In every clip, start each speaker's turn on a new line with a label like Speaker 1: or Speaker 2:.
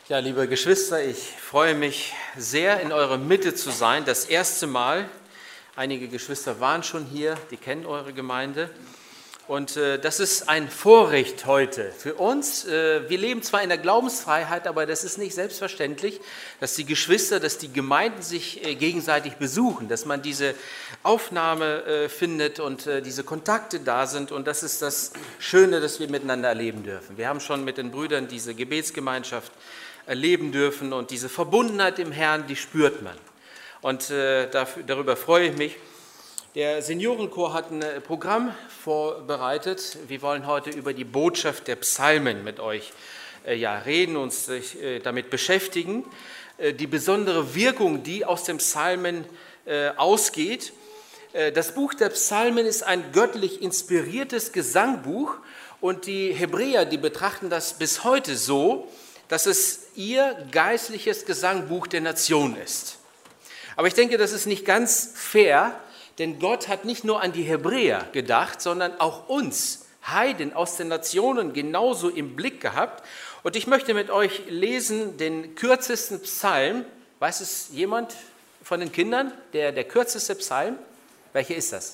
Speaker 1: Ja, liebe Geschwister, ich freue mich sehr, in eurer Mitte zu sein. Das erste Mal. Einige Geschwister waren schon hier, die kennen eure Gemeinde. Und das ist ein Vorrecht heute für uns. Wir leben zwar in der Glaubensfreiheit, aber das ist nicht selbstverständlich, dass die Geschwister, dass die Gemeinden sich gegenseitig besuchen, dass man diese Aufnahme findet und diese Kontakte da sind. Und das ist das Schöne, dass wir miteinander erleben dürfen. Wir haben schon mit den Brüdern diese Gebetsgemeinschaft erleben dürfen und diese Verbundenheit im Herrn, die spürt man. Und darüber freue ich mich. Der Seniorenchor hat ein Programm vorbereitet. Wir wollen heute über die Botschaft der Psalmen mit euch reden, uns damit beschäftigen. Die besondere Wirkung, die aus den Psalmen ausgeht. Das Buch der Psalmen ist ein göttlich inspiriertes Gesangbuch und die Hebräer, die betrachten das bis heute so, dass es ihr geistliches Gesangbuch der Nation ist. Aber ich denke, das ist nicht ganz fair, denn Gott hat nicht nur an die Hebräer gedacht, sondern auch uns, Heiden aus den Nationen, genauso im Blick gehabt. Und ich möchte mit euch lesen den kürzesten Psalm. Weiß es jemand von den Kindern, der kürzeste Psalm? Welcher ist das?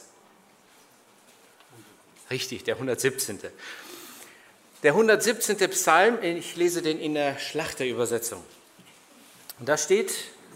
Speaker 1: Richtig, der 117. Der 117. Psalm, ich lese den in der Schlachterübersetzung. Und da steht,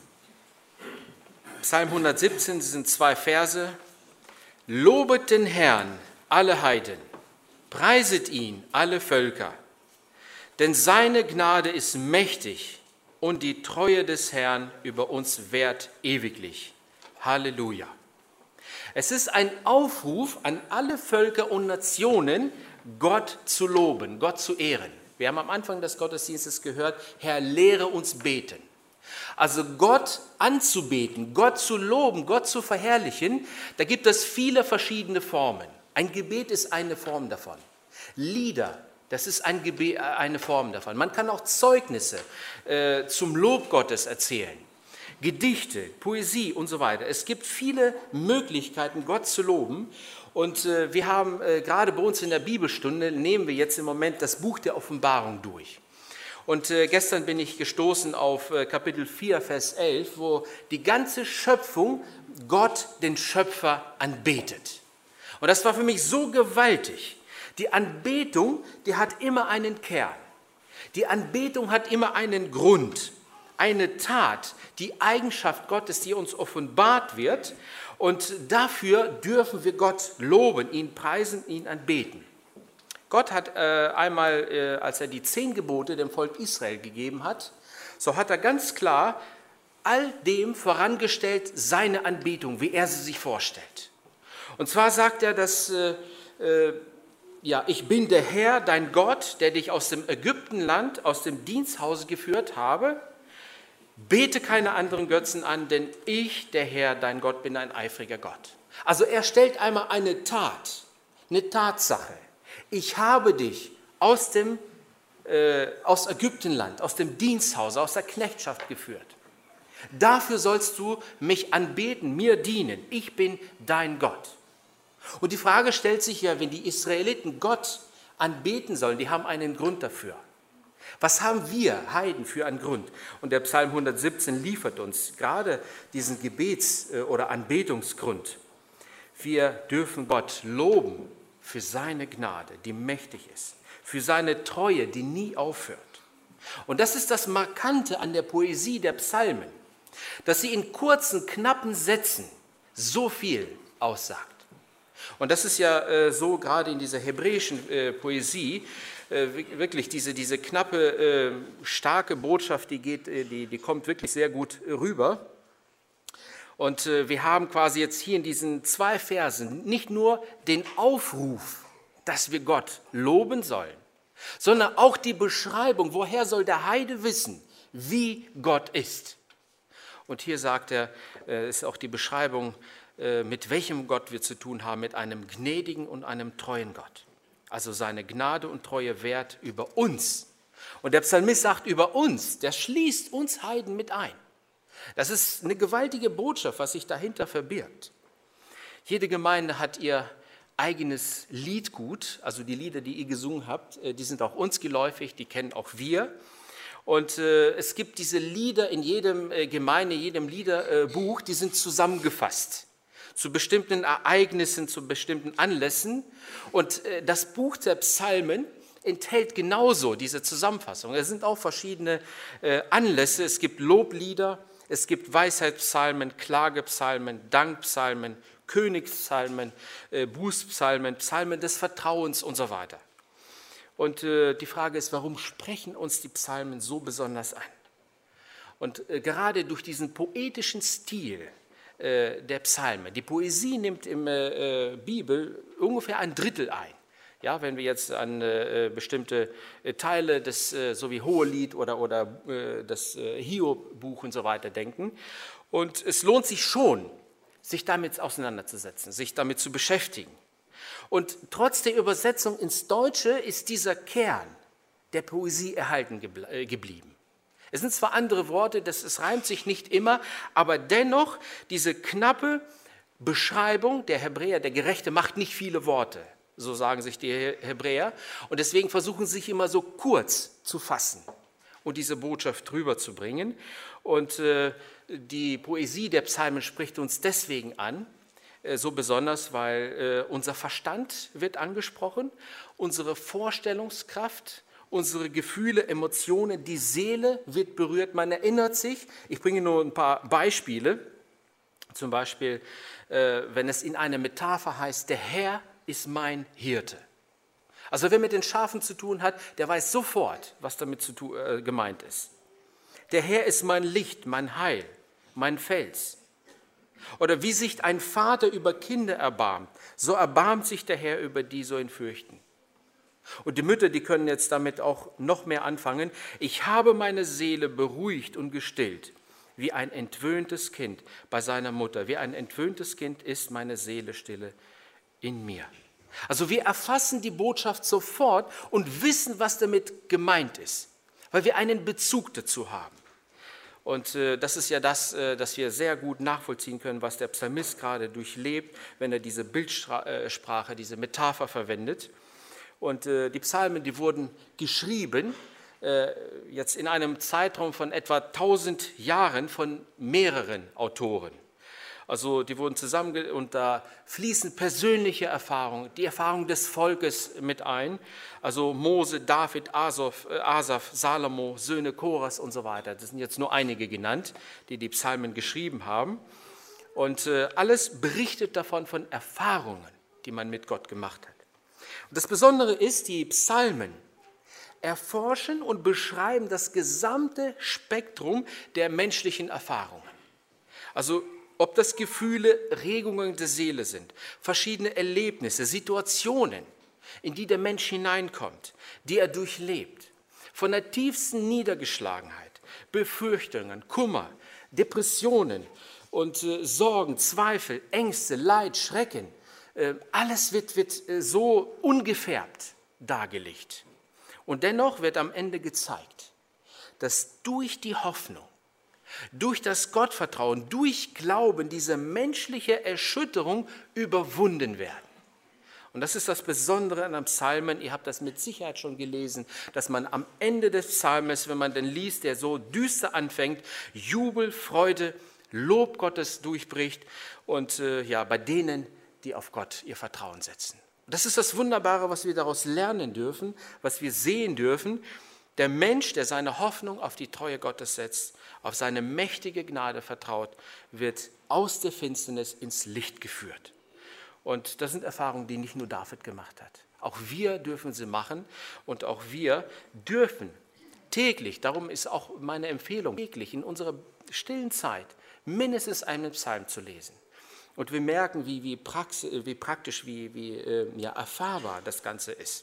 Speaker 1: Psalm 117, das sind 2 Verse. Lobet den Herrn, alle Heiden, preiset ihn, alle Völker, denn seine Gnade ist mächtig und die Treue des Herrn über uns währt ewiglich. Halleluja. Es ist ein Aufruf an alle Völker und Nationen, Gott zu loben, Gott zu ehren. Wir haben am Anfang des Gottesdienstes gehört, Herr, lehre uns beten. Also Gott anzubeten, Gott zu loben, Gott zu verherrlichen, da gibt es viele verschiedene Formen. Ein Gebet ist eine Form davon. Lieder, das ist eine Form davon. Man kann auch Zeugnisse zum Lob Gottes erzählen. Gedichte, Poesie und so weiter. Es gibt viele Möglichkeiten, Gott zu loben. Und wir haben gerade bei uns in der Bibelstunde, nehmen wir jetzt im Moment das Buch der Offenbarung durch. Und gestern bin ich gestoßen auf Kapitel 4, Vers 11, wo die ganze Schöpfung Gott, den Schöpfer, anbetet. Und das war für mich so gewaltig. Die Anbetung, die hat immer einen Kern. Die Anbetung hat immer einen Grund, eine Tat, die Eigenschaft Gottes, die uns offenbart wird. Und dafür dürfen wir Gott loben, ihn preisen, ihn anbeten. Gott hat einmal, als er die 10 Gebote dem Volk Israel gegeben hat, so hat er ganz klar all dem vorangestellt seine Anbetung, wie er sie sich vorstellt. Und zwar sagt er, dass ich bin der Herr, dein Gott, der dich aus dem Ägyptenland, aus dem Diensthause geführt habe. Bete keine anderen Götzen an, denn ich, der Herr, dein Gott, bin ein eifriger Gott. Also er stellt einmal eine Tat, eine Tatsache. Ich habe dich aus Ägyptenland, aus dem Diensthaus, aus der Knechtschaft geführt. Dafür sollst du mich anbeten, mir dienen. Ich bin dein Gott. Und die Frage stellt sich ja, wenn die Israeliten Gott anbeten sollen, die haben einen Grund dafür. Was haben wir Heiden für einen Grund? Und der Psalm 117 liefert uns gerade diesen Gebets- oder Anbetungsgrund. Wir dürfen Gott loben für seine Gnade, die mächtig ist, für seine Treue, die nie aufhört. Und das ist das Markante an der Poesie der Psalmen, dass sie in kurzen, knappen Sätzen so viel aussagt. Und das ist ja so gerade in dieser hebräischen Poesie, wirklich diese knappe, starke Botschaft, die kommt wirklich sehr gut rüber. Und wir haben quasi jetzt hier in diesen 2 Versen nicht nur den Aufruf, dass wir Gott loben sollen, sondern auch die Beschreibung, woher soll der Heide wissen, wie Gott ist. Und hier sagt er, ist auch die Beschreibung, mit welchem Gott wir zu tun haben, mit einem gnädigen und einem treuen Gott. Also seine Gnade und Treue währt über uns. Und der Psalmist sagt über uns, der schließt uns Heiden mit ein. Das ist eine gewaltige Botschaft, was sich dahinter verbirgt. Jede Gemeinde hat ihr eigenes Liedgut, also die Lieder, die ihr gesungen habt, die sind auch uns geläufig, die kennen auch wir. Und es gibt diese Lieder in jedem Gemeinde, jedem Liederbuch, die sind zusammengefasst zu bestimmten Ereignissen, zu bestimmten Anlässen. Und das Buch der Psalmen enthält genauso diese Zusammenfassung. Es sind auch verschiedene Anlässe. Es gibt Loblieder, es gibt Weisheitspsalmen, Klagepsalmen, Dankpsalmen, Königspsalmen, Bußpsalmen, Psalmen des Vertrauens und so weiter. Und die Frage ist, warum sprechen uns die Psalmen so besonders an? Und gerade durch diesen poetischen Stil der Psalme, die Poesie nimmt in der Bibel ungefähr ein Drittel ein. Ja, wenn wir jetzt an bestimmte Teile des, so wie Hohelied oder das Hiob-Buch und so weiter denken. Und es lohnt sich schon, sich damit auseinanderzusetzen, sich damit zu beschäftigen. Und trotz der Übersetzung ins Deutsche ist dieser Kern der Poesie erhalten geblieben. Es sind zwar andere Worte, es reimt sich nicht immer, aber dennoch diese knappe Beschreibung, der Hebräer, der Gerechte, macht nicht viele Worte, so sagen sich die Hebräer. Und deswegen versuchen sie sich immer so kurz zu fassen und diese Botschaft rüberzubringen. Und die Poesie der Psalmen spricht uns deswegen an, so besonders, weil unser Verstand wird angesprochen, unsere Vorstellungskraft, unsere Gefühle, Emotionen, die Seele wird berührt, man erinnert sich. Ich bringe nur ein paar Beispiele. Zum Beispiel, wenn es in einer Metapher heißt, der Herr ist mein Hirte. Also wer mit den Schafen zu tun hat, der weiß sofort, was damit gemeint ist. Der Herr ist mein Licht, mein Heil, mein Fels. Oder wie sich ein Vater über Kinder erbarmt, so erbarmt sich der Herr über die, so ihn fürchten. Und die Mütter, die können jetzt damit auch noch mehr anfangen. Ich habe meine Seele beruhigt und gestillt, wie ein entwöhntes Kind bei seiner Mutter. Wie ein entwöhntes Kind ist meine Seele stille in mir. Also wir erfassen die Botschaft sofort und wissen, was damit gemeint ist, weil wir einen Bezug dazu haben. Und das ist ja das, dass wir sehr gut nachvollziehen können, was der Psalmist gerade durchlebt, wenn er diese Bildsprache, diese Metapher verwendet. Und die Psalmen, die wurden geschrieben, jetzt in einem Zeitraum von etwa 1000 Jahren von mehreren Autoren. Also die wurden zusammen und da fließen persönliche Erfahrungen, die Erfahrung des Volkes mit ein. Also Mose, David, Asaf, Salomo, Söhne Koras und so weiter. Das sind jetzt nur einige genannt, die die Psalmen geschrieben haben. Und alles berichtet davon von Erfahrungen, die man mit Gott gemacht hat. Und das Besondere ist, die Psalmen erforschen und beschreiben das gesamte Spektrum der menschlichen Erfahrungen. Also ob das Gefühle, Regungen der Seele sind, verschiedene Erlebnisse, Situationen, in die der Mensch hineinkommt, die er durchlebt, von der tiefsten Niedergeschlagenheit, Befürchtungen, Kummer, Depressionen und Sorgen, Zweifel, Ängste, Leid, Schrecken, alles wird so ungefärbt dargelegt. Und dennoch wird am Ende gezeigt, dass durch die Hoffnung, durch das Gottvertrauen, durch Glauben diese menschliche Erschütterung überwunden werden. Und das ist das Besondere an den Psalmen. Ihr habt das mit Sicherheit schon gelesen, dass man am Ende des Psalmes, wenn man den liest, der so düster anfängt, Jubel, Freude, Lob Gottes durchbricht und bei denen, die auf Gott ihr Vertrauen setzen. Und das ist das Wunderbare, was wir daraus lernen dürfen, was wir sehen dürfen. Der Mensch, der seine Hoffnung auf die Treue Gottes setzt, auf seine mächtige Gnade vertraut, wird aus der Finsternis ins Licht geführt. Und das sind Erfahrungen, die nicht nur David gemacht hat. Auch wir dürfen sie machen und auch wir dürfen täglich, darum ist auch meine Empfehlung, täglich in unserer stillen Zeit mindestens einen Psalm zu lesen. Und wir merken, wie praktisch, wie erfahrbar das Ganze ist.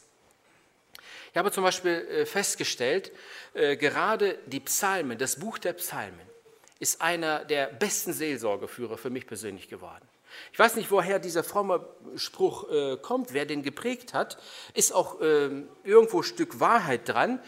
Speaker 1: Ich habe zum Beispiel festgestellt, gerade die Psalmen, das Buch der Psalmen, ist einer der besten Seelsorgeführer für mich persönlich geworden. Ich weiß nicht, woher dieser fromme Spruch kommt, wer den geprägt hat, ist auch irgendwo ein Stück Wahrheit dran.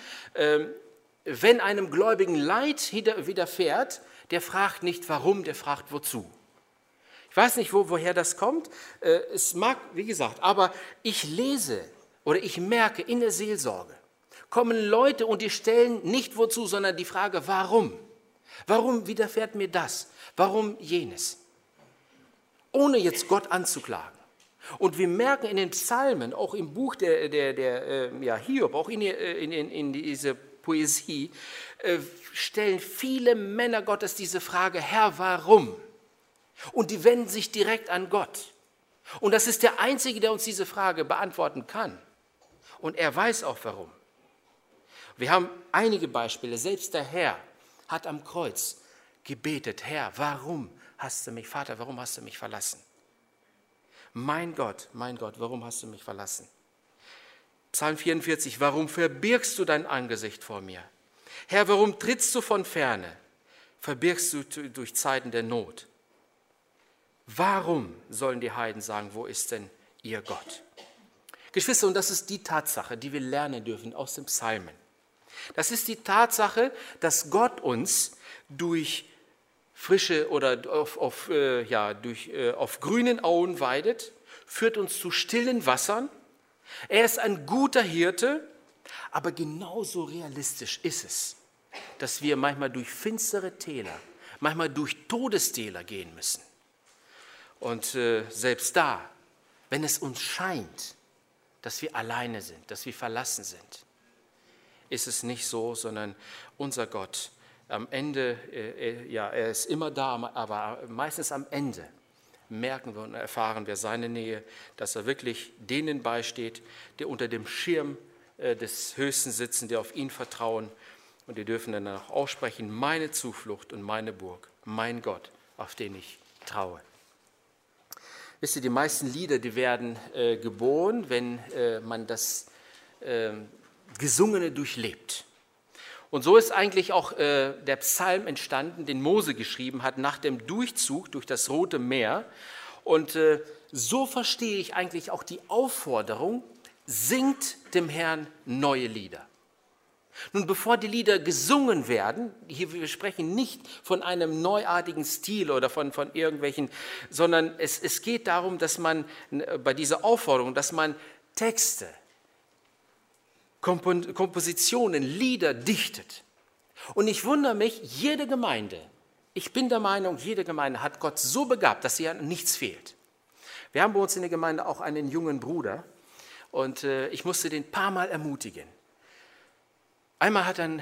Speaker 1: Wenn einem Gläubigen Leid widerfährt, der fragt nicht warum, der fragt wozu. Ich weiß nicht, woher das kommt, es mag, wie gesagt, aber ich lese oder ich merke in der Seelsorge, kommen Leute und die stellen nicht wozu, sondern die Frage, warum? Warum widerfährt mir das? Warum jenes? Ohne jetzt Gott anzuklagen. Und wir merken in den Psalmen, auch im Buch der Hiob, auch in dieser Poesie, stellen viele Männer Gottes diese Frage, Herr, warum? Und die wenden sich direkt an Gott. Und das ist der Einzige, der uns diese Frage beantworten kann. Und er weiß auch warum. Wir haben einige Beispiele. Selbst der Herr hat am Kreuz gebetet, Herr, warum hast du mich, Vater, warum hast du mich verlassen? Mein Gott, warum hast du mich verlassen? Psalm 44, warum verbirgst du dein Angesicht vor mir? Herr, warum trittst du von ferne? Verbirgst du durch Zeiten der Not? Warum sollen die Heiden sagen, wo ist denn ihr Gott? Geschwister, und das ist die Tatsache, die wir lernen dürfen aus den Psalmen. Das ist die Tatsache, dass Gott uns durch frische oder auf grünen Auen weidet, führt uns zu stillen Wassern. Er ist ein guter Hirte, aber genauso realistisch ist es, dass wir manchmal durch finstere Täler, manchmal durch Todestäler gehen müssen. Und selbst da, wenn es uns scheint, dass wir alleine sind, dass wir verlassen sind, ist es nicht so, sondern unser Gott am Ende, er ist immer da, aber meistens am Ende merken wir und erfahren wir seine Nähe, dass er wirklich denen beisteht, die unter dem Schirm des Höchsten sitzen, die auf ihn vertrauen. Und die dürfen dann auch aussprechen, meine Zuflucht und meine Burg, mein Gott, auf den ich traue. Wisst ihr, die meisten Lieder, die werden geboren, wenn man das Gesungene durchlebt. Und so ist eigentlich auch der Psalm entstanden, den Mose geschrieben hat, nach dem Durchzug durch das Rote Meer. Und so verstehe ich eigentlich auch die Aufforderung, singt dem Herrn neue Lieder. Nun, bevor die Lieder gesungen werden, hier, wir sprechen nicht von einem neuartigen Stil oder von irgendwelchen, sondern es geht darum, dass man bei dieser Aufforderung, dass man Texte, Kompositionen, Lieder dichtet. Und ich wundere mich, jede Gemeinde, ich bin der Meinung, jede Gemeinde hat Gott so begabt, dass ihr nichts fehlt. Wir haben bei uns in der Gemeinde auch einen jungen Bruder und ich musste den ein paar Mal ermutigen. Einmal hat er ein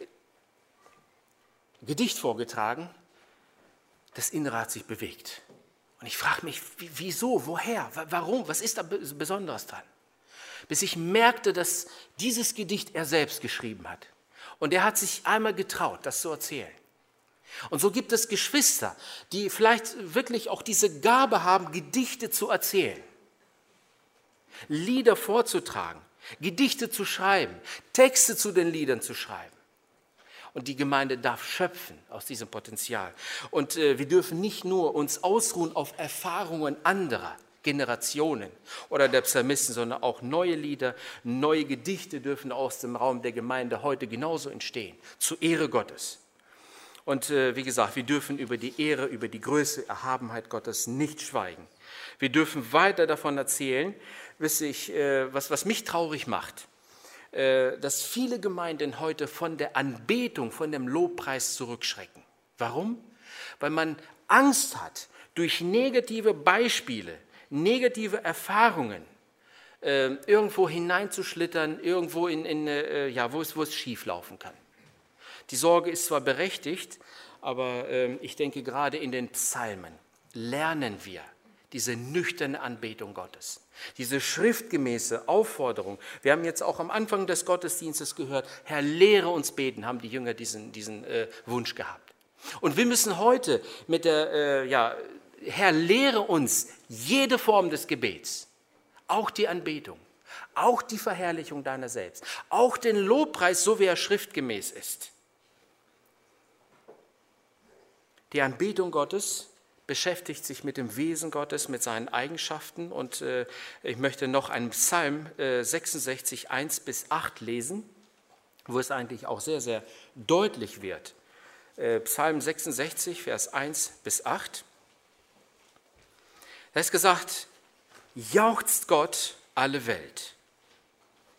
Speaker 1: Gedicht vorgetragen, das Innere hat sich bewegt. Und ich frage mich, wieso, woher, warum, was ist da Besonderes dran? Bis ich merkte, dass dieses Gedicht er selbst geschrieben hat. Und er hat sich einmal getraut, das zu erzählen. Und so gibt es Geschwister, die vielleicht wirklich auch diese Gabe haben, Gedichte zu erzählen, Lieder vorzutragen, Gedichte zu schreiben, Texte zu den Liedern zu schreiben. Und die Gemeinde darf schöpfen aus diesem Potenzial. Und wir dürfen nicht nur uns ausruhen auf Erfahrungen anderer Generationen oder der Psalmisten, sondern auch neue Lieder, neue Gedichte dürfen aus dem Raum der Gemeinde heute genauso entstehen, zur Ehre Gottes. Und wie gesagt, wir dürfen über die Ehre, über die Größe, Erhabenheit Gottes nicht schweigen. Wir dürfen weiter davon erzählen, was mich traurig macht, dass viele Gemeinden heute von der Anbetung, von dem Lobpreis zurückschrecken. Warum? Weil man Angst hat, durch negative Beispiele, negative Erfahrungen irgendwo hineinzuschlittern, irgendwo wo es schief laufen kann. Die Sorge ist zwar berechtigt, aber ich denke, gerade in den Psalmen lernen wir diese nüchterne Anbetung Gottes, diese schriftgemäße Aufforderung. Wir haben jetzt auch am Anfang des Gottesdienstes gehört, Herr, lehre uns beten, haben die Jünger diesen Wunsch gehabt. Und wir müssen heute mit der, Herr, lehre uns jede Form des Gebets, auch die Anbetung, auch die Verherrlichung deiner selbst, auch den Lobpreis, so wie er schriftgemäß ist. Die Anbetung Gottes beschäftigt sich mit dem Wesen Gottes, mit seinen Eigenschaften. Und ich möchte noch einen Psalm 66, 1-8 lesen, wo es eigentlich auch sehr, sehr deutlich wird. Psalm 66, Vers 1-8. Da ist gesagt, jauchzt Gott alle Welt.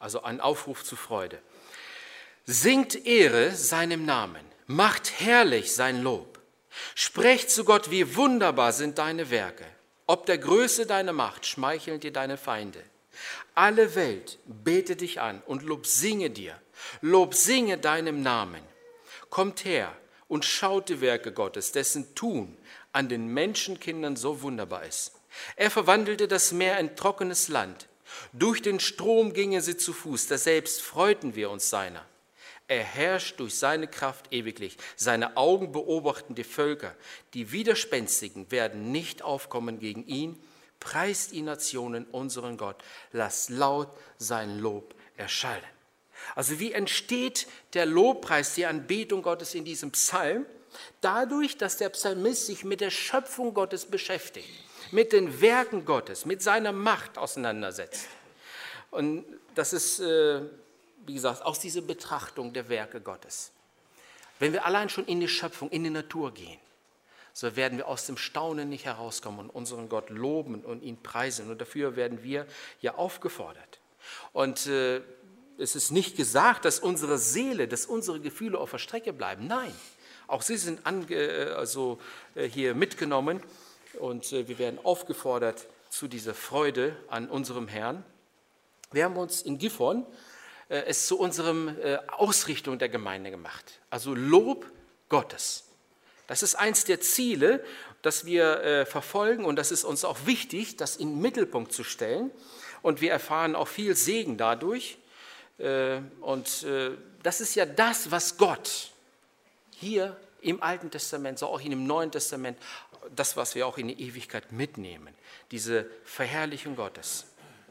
Speaker 1: also ein Aufruf zu Freude. Singt Ehre seinem Namen, macht herrlich sein Lob. Sprecht zu Gott, wie wunderbar sind deine Werke. Ob der Größe deiner Macht schmeicheln dir deine Feinde. Alle Welt bete dich an und Lob singe dir. Lob singe deinem Namen. Kommt her und schaut die Werke Gottes, dessen Tun an den Menschenkindern so wunderbar ist. Er verwandelte das Meer in trockenes Land. Durch den Strom gingen sie zu Fuß, daselbst freuten wir uns seiner. Er herrscht durch seine Kraft ewiglich. Seine Augen beobachten die Völker. Die Widerspenstigen werden nicht aufkommen gegen ihn. Preist die Nationen unseren Gott. Lasst laut sein Lob erschallen. Also wie entsteht der Lobpreis, die Anbetung Gottes in diesem Psalm? Dadurch, dass der Psalmist sich mit der Schöpfung Gottes beschäftigt, mit den Werken Gottes, mit seiner Macht auseinandersetzt. Und das ist, wie gesagt, aus dieser Betrachtung der Werke Gottes. Wenn wir allein schon in die Schöpfung, in die Natur gehen, so werden wir aus dem Staunen nicht herauskommen und unseren Gott loben und ihn preisen. Und dafür werden wir ja aufgefordert. Und es ist nicht gesagt, dass unsere Seele, dass unsere Gefühle auf der Strecke bleiben. Nein, auch sie sind hier mitgenommen und wir werden aufgefordert zu dieser Freude an unserem Herrn. Wir haben uns in Gifhorn es zu unserem Ausrichtung der Gemeinde gemacht. Also Lob Gottes. Das ist eins der Ziele, das wir verfolgen und das ist uns auch wichtig, das in den Mittelpunkt zu stellen. Und wir erfahren auch viel Segen dadurch. Und das ist ja das, was Gott hier im Alten Testament, so auch in dem Neuen Testament, das, was wir auch in die Ewigkeit mitnehmen, diese Verherrlichung Gottes.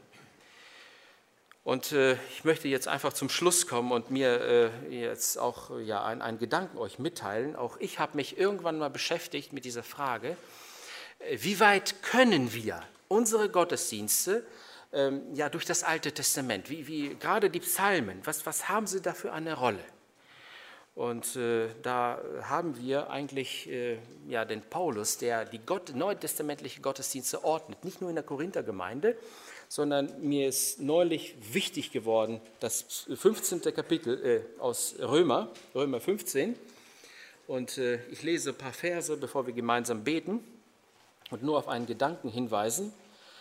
Speaker 1: Und ich möchte jetzt einfach zum Schluss kommen und mir jetzt auch einen Gedanken euch mitteilen. Auch ich habe mich irgendwann mal beschäftigt mit dieser Frage, wie weit können wir unsere Gottesdienste durch das Alte Testament, wie gerade die Psalmen, was haben sie da für eine Rolle? Und da haben wir eigentlich den Paulus, der die neutestamentliche Gottesdienste ordnet, nicht nur in der Korinthergemeinde, sondern mir ist neulich wichtig geworden, das 15. Kapitel aus Römer 15. Und ich lese ein paar Verse, bevor wir gemeinsam beten und nur auf einen Gedanken hinweisen,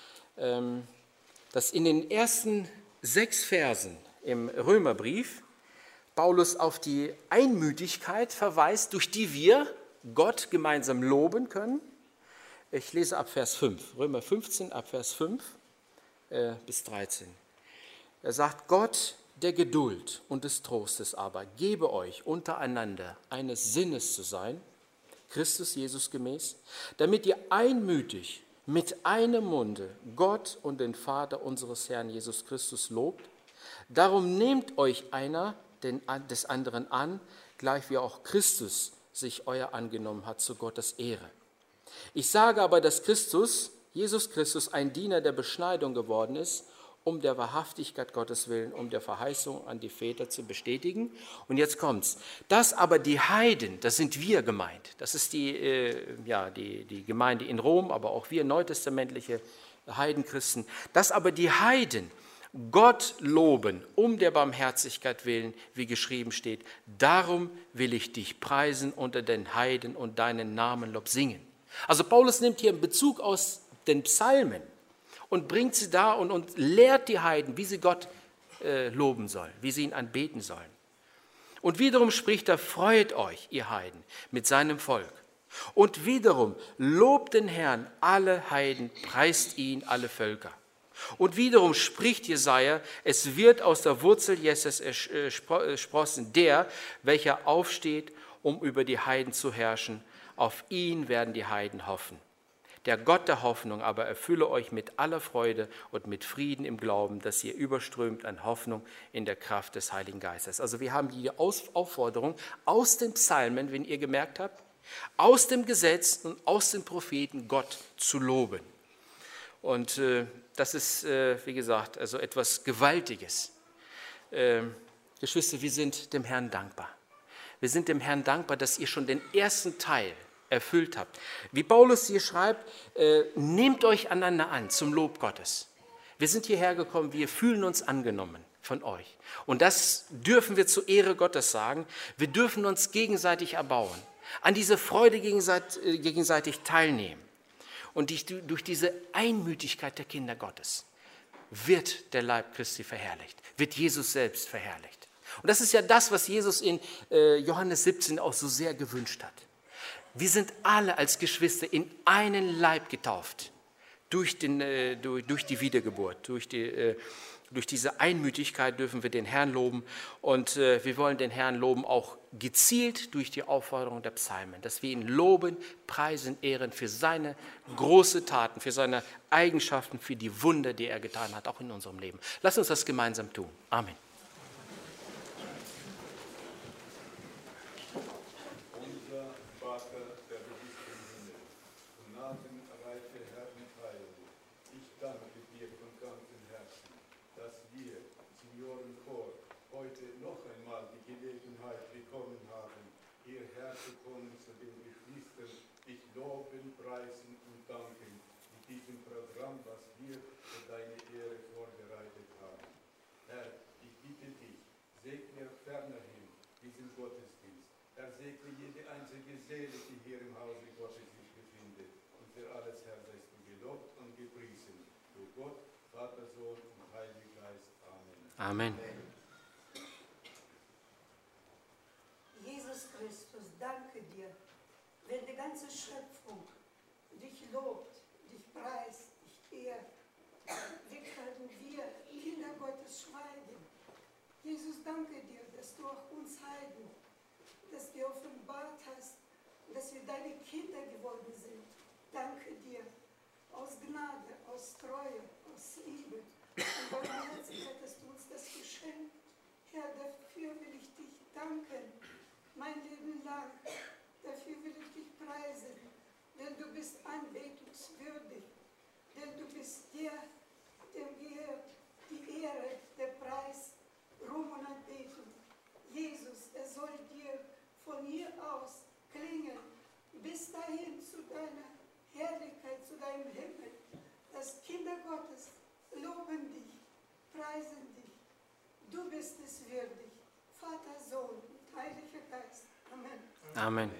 Speaker 1: dass in den ersten 6 Versen im Römerbrief Paulus auf die Einmütigkeit verweist, durch die wir Gott gemeinsam loben können. Ich lese ab Vers 5, Römer 15 ab Vers 5 bis 13. Er sagt, Gott der Geduld und des Trostes aber gebe euch untereinander eines Sinnes zu sein, Christus Jesus gemäß, damit ihr einmütig mit einem Munde Gott und den Vater unseres Herrn Jesus Christus lobt. Darum nehmt euch einer des anderen an, gleich wie auch Christus sich euer angenommen hat zu Gottes Ehre. Ich sage aber, dass Jesus Christus ein Diener der Beschneidung geworden ist, um der Wahrhaftigkeit Gottes willen, um der Verheißung an die Väter zu bestätigen. Und jetzt kommt's. Dass aber die Heiden, das sind wir gemeint, das ist die Gemeinde in Rom, aber auch wir neutestamentliche Heidenchristen, dass aber die Heiden Gott loben, um der Barmherzigkeit willen, wie geschrieben steht, darum will ich dich preisen unter den Heiden und deinen Namen Lob singen. Also Paulus nimmt hier einen Bezug aus den Psalmen und bringt sie da und lehrt die Heiden, wie sie Gott loben sollen, wie sie ihn anbeten sollen. Und wiederum spricht er, freut euch, ihr Heiden, mit seinem Volk. Und wiederum lobt den Herrn alle Heiden, preist ihn alle Völker. Und wiederum spricht Jesaja, es wird aus der Wurzel Jesses sprossen, der, welcher aufsteht, um über die Heiden zu herrschen. Auf ihn werden die Heiden hoffen. Der Gott der Hoffnung aber erfülle euch mit aller Freude und mit Frieden im Glauben, dass ihr überströmt an Hoffnung in der Kraft des Heiligen Geistes. Also wir haben die Aufforderung aus den Psalmen, wenn ihr gemerkt habt, aus dem Gesetz und aus den Propheten Gott zu loben. Und das ist, wie gesagt, also etwas Gewaltiges. Geschwister, wir sind dem Herrn dankbar. Wir sind dem Herrn dankbar, dass ihr schon den ersten Teil erfüllt habt. Wie Paulus hier schreibt, nehmt euch einander an zum Lob Gottes. Wir sind hierher gekommen, wir fühlen uns angenommen. von euch. Und das dürfen wir zur Ehre Gottes sagen. Wir dürfen uns gegenseitig erbauen, an diese Freude gegenseitig teilnehmen. Und durch diese Einmütigkeit der Kinder Gottes wird der Leib Christi verherrlicht, wird Jesus selbst verherrlicht. Und das ist ja das, was Jesus in Johannes 17 auch so sehr gewünscht hat. Wir sind alle als Geschwister in einen Leib getauft, durch die Wiedergeburt, durch diese Einmütigkeit dürfen wir den Herrn loben. Und wir wollen den Herrn loben auch gezielt durch die Aufforderung der Psalmen, dass wir ihn loben, preisen, ehren für seine großen Taten, für seine Eigenschaften, für die Wunder, die er getan hat, auch in unserem Leben. Lass uns das gemeinsam tun. Amen. Amen.
Speaker 2: Jesus Christus, danke dir, wenn die ganze Schöpfung dich lobt, dich preist, dich ehrt. Wie können wir Kinder Gottes schweigen? Jesus, danke dir, dass du auch uns Heiden, dass du offenbart hast, dass wir deine Kinder geworden sind. Danke dir, aus Gnade, aus Treue, aus Liebe. Und Barmherzigkeit hast du uns das geschenkt. Herr, dafür will ich dich danken, mein Leben lang. Dafür will ich dich preisen, denn du bist anbetungswürdig. Denn du bist der, dem gehört die Ehre, der Preis, Ruhm und Anbetung. Jesus, er soll dir von hier aus klingen, bis dahin zu deiner Herrlichkeit, zu deinem Himmel. Das Kinder Gottes loben dich, preisen dich. Du bist es würdig. Vater, Sohn und Heiliger Geist. Amen.
Speaker 1: Amen.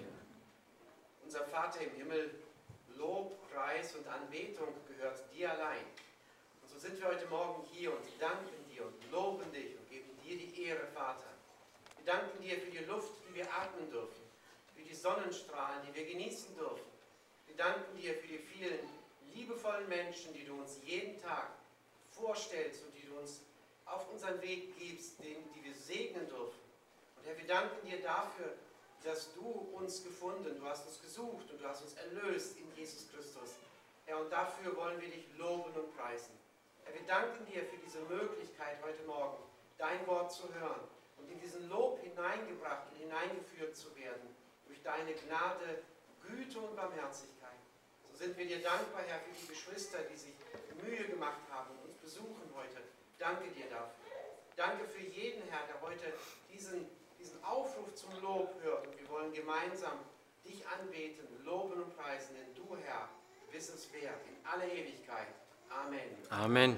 Speaker 3: Unser Vater im Himmel, Lob, Preis und Anbetung gehört dir allein. Und so sind wir heute Morgen hier und danken dir und loben dich und geben dir die Ehre, Vater. Wir danken dir für die Luft, die wir atmen dürfen, für die Sonnenstrahlen, die wir genießen dürfen. Wir danken dir für die vielen liebevollen Menschen, die du uns jeden Tag vorstellst und die du uns auf unseren Weg gibst, die wir segnen dürfen. Und Herr, wir danken dir dafür, dass du uns gefunden, du hast uns gesucht und du hast uns erlöst in Jesus Christus. Herr, und dafür wollen wir dich loben und preisen. Herr, wir danken dir für diese Möglichkeit heute Morgen, dein Wort zu hören und in diesen Lob hineingebracht und hineingeführt zu werden durch deine Gnade, Güte und Barmherzigkeit. So sind wir dir dankbar, Herr, für die Geschwister, die sich Mühe gemacht haben und uns besuchen heute. Danke dir dafür. Danke für jeden, Herr, der heute diesen Aufruf zum Lob hört. Und wir wollen gemeinsam dich anbeten, loben und preisen, denn du, Herr, bist es wert in aller Ewigkeit. Amen.
Speaker 1: Amen.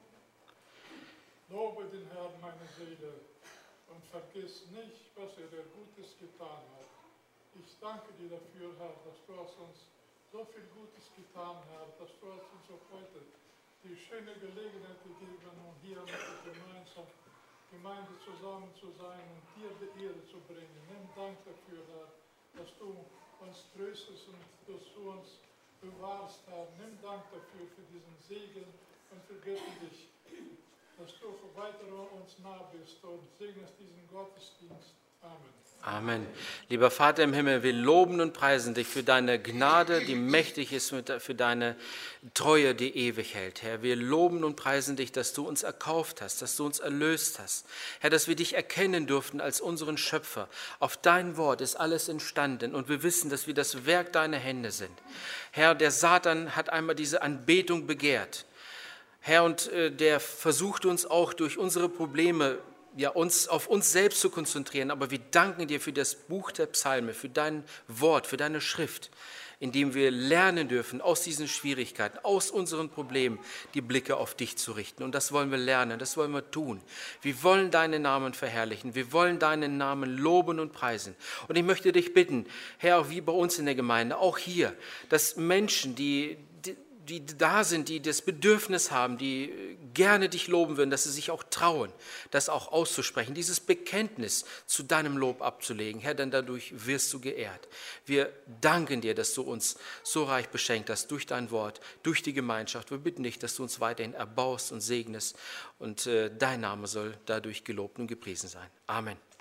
Speaker 4: Lobe den Herrn, meine Seele, und vergiss nicht, was er dir Gutes getan hat. Ich danke dir dafür, Herr, dass du hast uns so viel Gutes getan, Herr, dass du hast uns auch heute die schöne Gelegenheit gegeben, um hier mit der Gemeinde zusammen zu sein und dir die Ehre zu bringen. Nimm Dank dafür, Herr, dass du uns tröstest und dass du uns bewahrst, Herr. Nimm Dank dafür, für diesen Segen und vergesse dich, dass du weiter uns nah bist und segnest diesen Gottesdienst. Amen.
Speaker 1: Amen. Lieber Vater im Himmel, wir loben und preisen dich für deine Gnade, die mächtig ist, für deine Treue, die ewig hält. Herr, wir loben und preisen dich, dass du uns erkauft hast, dass du uns erlöst hast. Herr, dass wir dich erkennen durften als unseren Schöpfer. Auf dein Wort ist alles entstanden und wir wissen, dass wir das Werk deiner Hände sind. Herr, der Satan hat einmal diese Anbetung begehrt. Herr, und der versucht uns auch durch unsere Probleme uns auf uns selbst zu konzentrieren, aber wir danken dir für das Buch der Psalme, für dein Wort, für deine Schrift, in dem wir lernen dürfen, aus diesen Schwierigkeiten, aus unseren Problemen, die Blicke auf dich zu richten. Und das wollen wir lernen, das wollen wir tun. Wir wollen deinen Namen verherrlichen, wir wollen deinen Namen loben und preisen. Und ich möchte dich bitten, Herr, wie bei uns in der Gemeinde, auch hier, dass Menschen, die da sind, die das Bedürfnis haben, die gerne dich loben würden, dass sie sich auch trauen, das auch auszusprechen, dieses Bekenntnis zu deinem Lob abzulegen. Herr, denn dadurch wirst du geehrt. Wir danken dir, dass du uns so reich beschenkt hast durch dein Wort, durch die Gemeinschaft. Wir bitten dich, dass du uns weiterhin erbaust und segnest und dein Name soll dadurch gelobt und gepriesen sein. Amen.